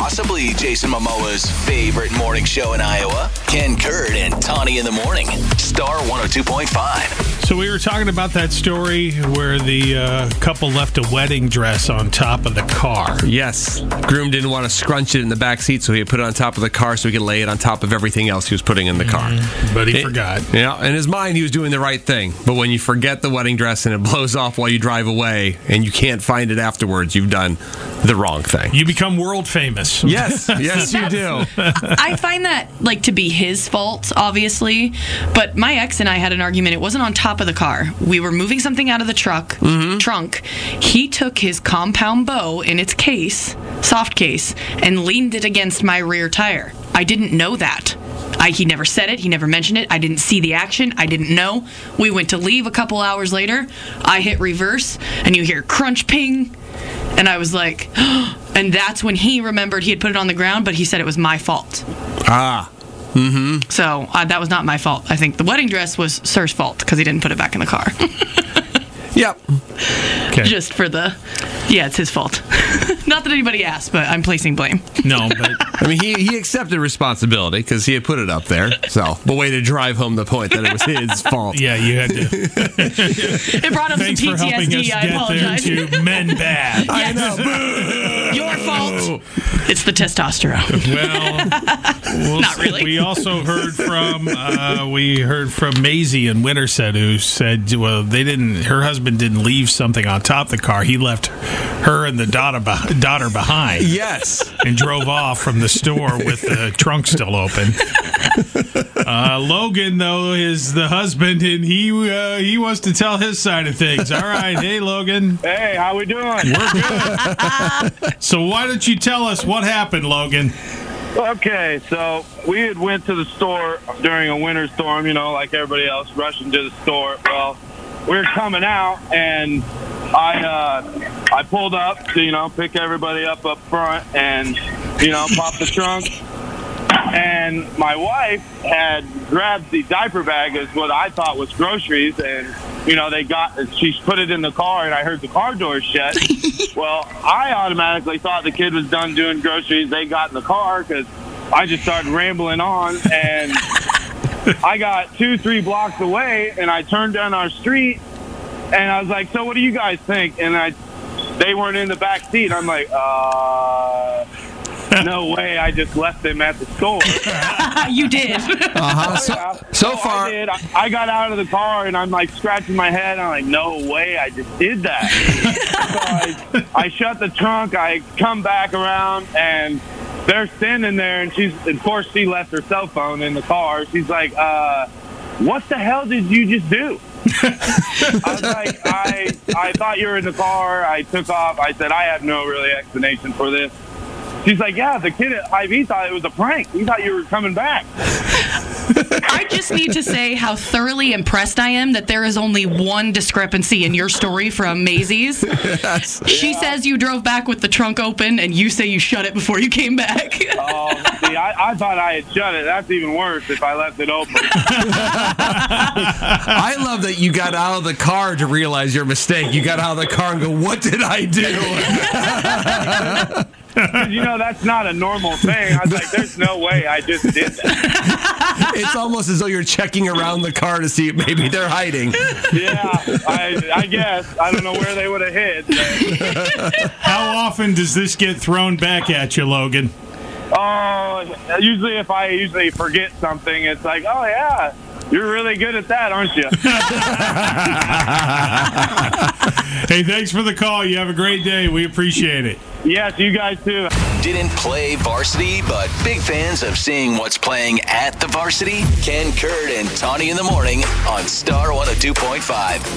possibly Jason Momoa's favorite morning show in Iowa. Ken Kurd and Tawny in the morning. Star 102.5. So we were talking about that story where the couple left a wedding dress on top of the car. Yes. Groom didn't want to scrunch it in the back seat, so he put it on top of the car so he could lay it on top of everything else he was putting in the car. But he forgot. Yeah, in his mind, he was doing the right thing. But when you forget the wedding dress and it blows off while you drive away and you can't find it afterwards, you've done the wrong thing. You become world famous. Yes, yes, you do. I find that to be his fault, obviously. But my ex and I had an argument. It wasn't on top of the car. We were moving something out of the trunk. He took his compound bow in its case, soft case, and leaned it against my rear tire. I didn't know that. He never said it. He never mentioned it. I didn't see the action. I didn't know. We went to leave a couple hours later. I hit reverse, and you hear crunch, ping. And I was like, and that's when he remembered he had put it on the ground, but he said it was my fault. So that was not my fault. I think the wedding dress was Sir's fault because he didn't put it back in the car. Yep. Okay. Just for it's his fault. Not that anybody asked, but I'm placing blame. No, but I mean, he accepted responsibility because he had put it up there. So, the way to drive home the point that it was his fault. yeah, you had to. It brought up Thanks some for helping us PTSD. I get apologize. there to men bad. I know. Your fault. It's the testosterone. Well, Not really. We also heard from Maisie in Winterset, who said, well, her husband didn't leave something on top of the car. He left her and the daughter behind. Yes. And drove off from the store with the trunk still open. Logan, though, is the husband, and he wants to tell his side of things. All right. Hey, Logan. Hey, how we doing? We're good. So why don't you tell us what happened, Logan? Okay, so we had went to the store during a winter storm, like everybody else, rushing to the store. Well, we were coming out, and I pulled up to, pick everybody up front and, pop the trunk. And my wife had grabbed the diaper bag as what I thought was groceries, and, she put it in the car, and I heard the car door shut. Well, I automatically thought the kid was done doing groceries. They got in the car because I just started rambling on, and I got 2-3 blocks away, and I turned down our street, and I was like, so what do you guys think? And they weren't in the back seat. I'm like, no way, I just left them at the store. You did. So far, I did. I got out of the car, and I'm like scratching my head. I'm like, no way, I just did that. So I shut the trunk. I come back around, and they're standing there, and of course, she left her cell phone in the car. She's like, what the hell did you just do? I was like, I thought you were in the car. I took off. I said, I have no really explanation for this. She's like, yeah, the kid at Hy-Vee thought it was a prank. He thought you were coming back. I just need to say how thoroughly impressed I am that there is only one discrepancy in your story from Maisie's. She says you drove back with the trunk open, and you say you shut it before you came back. See, I thought I had shut it. That's even worse if I left it open. I love that you got out of the car to realize your mistake. You got out of the car and go, what did I do? Because, that's not a normal thing. I was like, there's no way I just did that. It's almost as though you're checking around the car to see if maybe they're hiding. Yeah, I guess. I don't know where they would have hid. How often does this get thrown back at you, Logan? Usually if I forget something, it's like, oh, yeah, you're really good at that, aren't you? Hey, thanks for the call. You have a great day. We appreciate it. Yes, you guys too. Didn't play varsity, but big fans of seeing what's playing at the varsity? Ken Kurd and Tawny in the morning on Star 102.5.